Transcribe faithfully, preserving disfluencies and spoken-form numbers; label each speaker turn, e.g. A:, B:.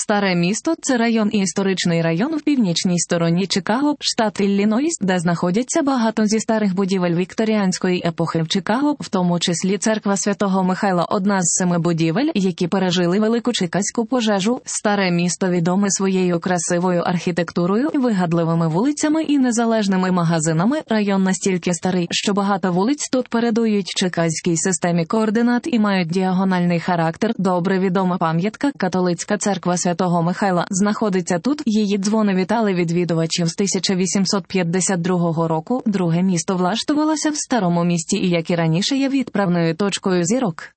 A: Старе місто – це район і історичний район в північній стороні Чикаго, штат Іллінойс, де знаходяться багато зі старих будівель вікторіанської епохи в Чикаго, в тому числі церква Святого Михайла – одна з семи будівель, які пережили велику чикаську пожежу. Старе місто відоме своєю красивою архітектурою, вигадливими вулицями і незалежними магазинами. Район настільки старий, що багато вулиць тут передують чикаській системі координат і мають діагональний характер. Добре відома пам'ятка – католицька церква Святого Михайла знаходиться тут. Її дзвони вітали відвідувачів з тисяча вісімсот п'ятдесят другого року. Друге місто влаштувалося в старому місті і, як і раніше, є відправною точкою зірок.